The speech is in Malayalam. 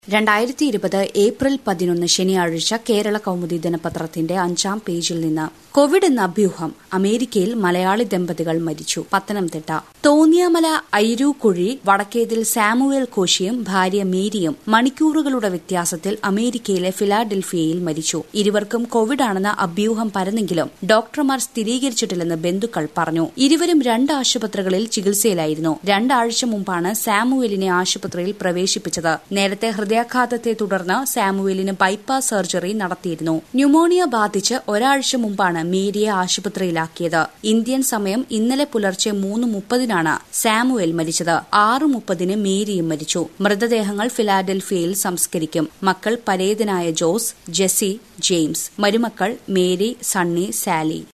2020 ഏപ്രിൽ 11 ശനിയാഴ്ച കേരള കൗമുദി ദിനപത്രത്തിന്റെ 5-ാം പേജിൽ നിന്ന് കോവിഡ് എന്ന അഭ്യൂഹം അമേരിക്കയിൽ മലയാളി ദമ്പതികൾ മരിച്ചു. പത്തനംതിട്ട തോന്നിയാമല ഐരൂക്കുഴി വടക്കേതിൽ സാമുവേൽ കോശിയും ഭാര്യ മേരിയും മണിക്കൂറുകളുടെ വ്യത്യാസത്തിൽ അമേരിക്കയിലെ ഫിലാഡൽഫിയയിൽ മരിച്ചു. ഇരുവർക്കും കോവിഡാണെന്ന അഭ്യൂഹം പരന്നെങ്കിലും ഡോക്ടർമാർ സ്ഥിരീകരിച്ചിട്ടില്ലെന്ന് ബന്ധുക്കൾ പറഞ്ഞു. ഇരുവരും 2 ആശുപത്രികളിൽ ചികിത്സയിലായിരുന്നു. 2 ആഴ്ച മുമ്പാണ് സാമുവേലിനെ ആശുപത്രിയിൽ പ്രവേശിപ്പിച്ചത്. നേരത്തെ ഹൃദയാഘാതത്തെ തുടർന്ന് സാമുവേലിന് ബൈപ്പാസ് സർജറി നടത്തിയിരുന്നു. ന്യൂമോണിയ ബാധിച്ച് ഒരാഴ്ച മുമ്പാണ് മേരിയെ ആശുപത്രിയിലാക്കിയത്. ഇന്ത്യൻ സമയം ഇന്നലെ പുലർച്ചെ 3:30-നാണ് സാമുവേൽ മരിച്ചത്. 6:30-ന് മേരിയും മരിച്ചു. മൃതദേഹങ്ങൾ ഫിലാഡൽഫിയയിൽ സംസ്കരിക്കും. മക്കൾ പരേതനായ ജോസ്, ജെസ്സി, ജെയിംസ്. മരുമക്കൾ മേരി, സണ്ണി, സാലി.